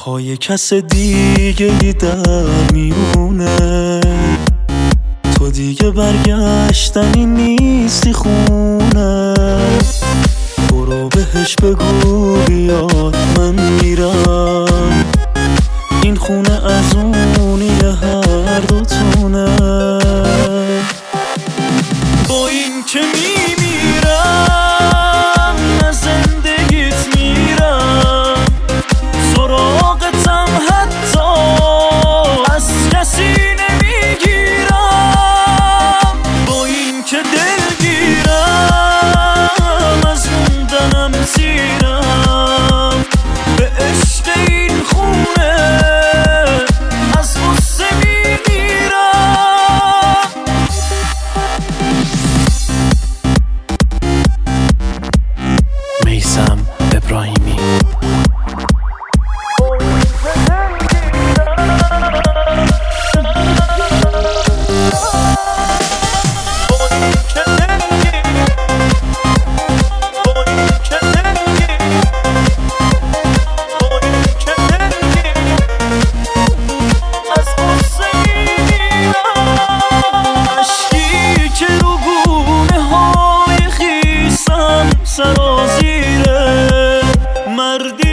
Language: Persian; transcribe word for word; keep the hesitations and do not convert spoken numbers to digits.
پای کس دیگه ای در میونه، تو دیگه برگشتنی نیستی خونه. برو بهش بگو بیاد من میرم، این خونه از اونی هر دوتونه. با این که میمیرم از زندگیت میرم، سراغتم حتی از کسی نمیگیرم. با این که دلگیرم از موندنم سیرم، به عشق این خونه از غصه میمیرم. میثم ابراهیمی. سرازیره مردی